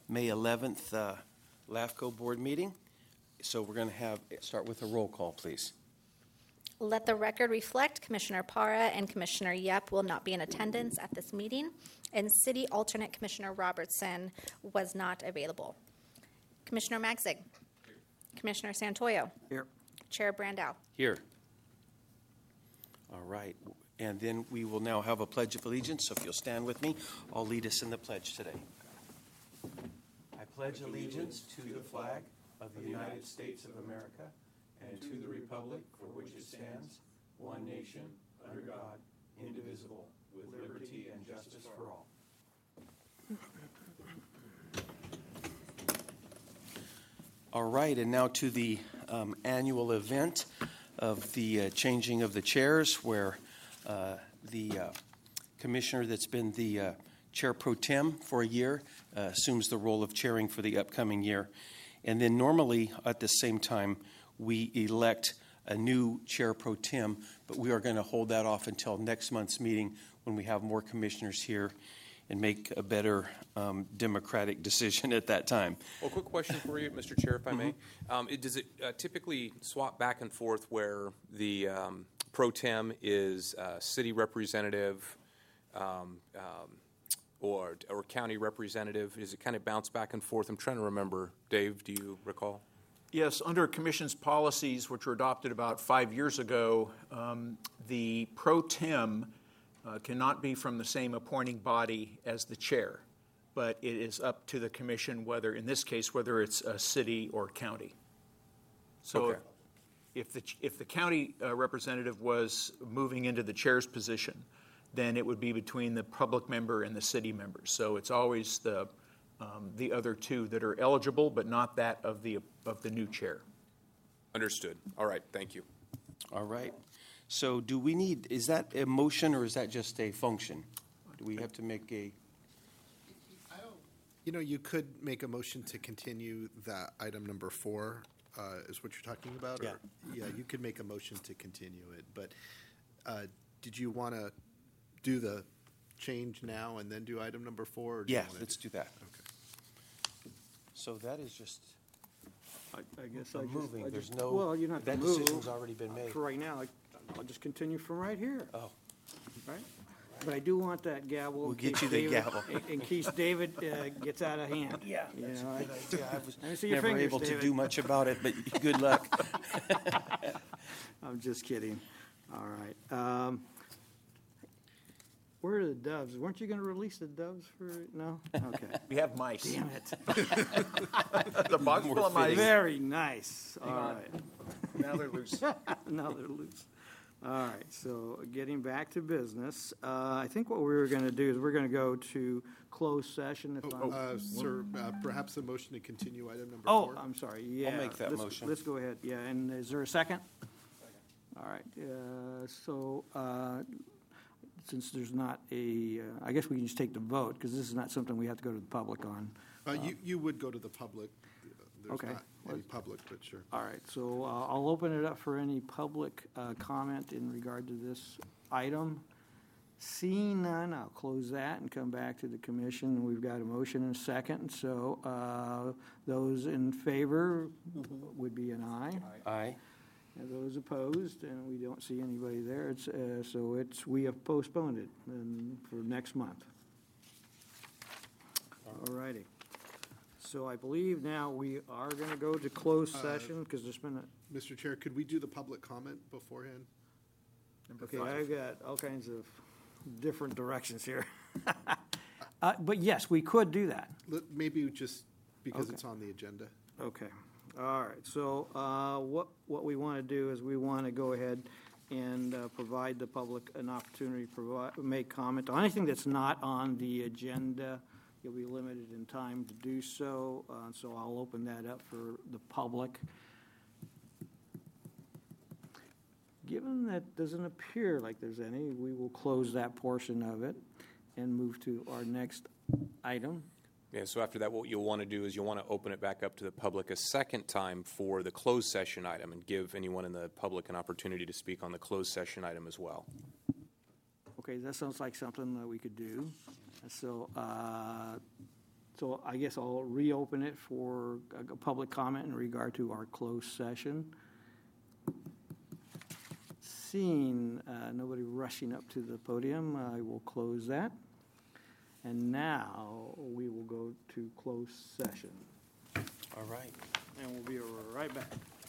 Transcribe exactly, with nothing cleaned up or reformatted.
May eleventh uh, LAFCO board meeting. So we're going to have start with a roll call, please. Let the record reflect Commissioner Para and Commissioner Yep will not be in attendance at this meeting, and City Alternate Commissioner Robertson was not available. Commissioner Magzig. Here. Commissioner Santoyo. Here. Chair Brandow. Here. All right. And then we will now have a Pledge of Allegiance. So if you'll stand with me, I'll lead us in the pledge today. I pledge allegiance to the flag of the United States of America and to the republic for which it stands, one nation, under God, indivisible, with liberty and justice for all. All right, and now to the um, annual event of the uh, changing of the chairs, where uh, the uh, commissioner that's been the uh, chair pro tem for a year uh, assumes the role of chairing for the upcoming year. And then normally at the same time, we elect a new chair pro tem, but we are going to hold that off until next month's meeting when we have more commissioners here and make a better um, democratic decision at that time. Well, quick question for you, Mister Chair, if I may. Mm-hmm. Um, it, does it uh, typically swap back and forth where the um, pro tem is uh, city representative um, um, or or county representative? Does it kind of bounce back and forth? I'm trying to remember. Dave, do you recall? Yes, under Commission's policies, which were adopted about five years ago, um, the pro tem uh, cannot be from the same appointing body as the chair, but it is up to the Commission whether, in this case, whether it's a city or county. So okay. if the if the county uh, representative was moving into the chair's position, then it would be between the public member and the city member. So it's always the Um, the other two that are eligible, but not that of the of the new chair. Understood. All right. Thank you. All right. So do we need, is that a motion or is that just a function? Do we have to make a? You know, you could make a motion to continue that item number four, uh, is what you're talking about? Yeah. Or, yeah, you could make a motion to continue it. But uh, did you want to do the change now and then do item number four? Or do Yeah, you let's do that. Okay. So that is just I, I guess a I just, moving. I There's just, no, well, you don't have that to move. decision's already been made. For right now, I, I'll just continue from right here, Oh, right? But I do want that gavel. We'll in get case you the David- gavel. in- In case David uh, gets out of hand. yeah, You that's know, a I- good idea. I was Let me see your never fingers, able to David. do much about it, but good luck. I'm just kidding. All right. Um, Where are the doves? Weren't you going to release the doves for, no? Okay. We have mice. Damn it. The box full of mice. Very nice. All on. right. Now they're loose. Now they're loose. All right, so getting back to business, uh, I think what we were going to do is we're going to go to closed session. If I'm, Uh, sir, uh, perhaps a motion to continue item number oh, four? I'm sorry, yeah. make that let's- motion. Let's go ahead, yeah, and is there a second? All right, uh, so uh, since there's not a, uh, I guess we can just take the vote, because this is not something we have to go to the public on. Uh, you, you would go to the public. There's Okay. not any public, but sure. All right, so uh, I'll open it up for any public uh, comment in regard to this item. Seeing none, I'll close that and come back to the commission. We've got a motion and a second, so uh, those in favor would be an aye. Aye. And those opposed, and we don't see anybody there, it's, uh, so it's, we have postponed it um, for next month. All righty. So I believe now we are going to go to closed session, because there's been a, Mister Chair, could we do the public comment beforehand? okay, I've got all kinds of different directions here. Uh, But yes, we could do that. Let- Maybe just because Okay. it's on the agenda. Okay, all right, so uh, what, what we want to do is we want to go ahead and uh, provide the public an opportunity to provide, make comment on anything that's not on the agenda. You'll be limited in time to do so, uh, so I'll open that up for the public. Given that doesn't appear like there's any, we will close that portion of it and move to our next item. Yeah, so after that, what you'll want to do is you'll want to open it back up to the public a second time for the closed session item and give anyone in the public an opportunity to speak on the closed session item as well. Okay, that sounds like something that we could do. So, uh, So I guess I'll reopen it for a a public comment in regard to our closed session. Seeing uh, nobody rushing up to the podium, I will close that. And now we will go to closed session. All right. And we'll be right back.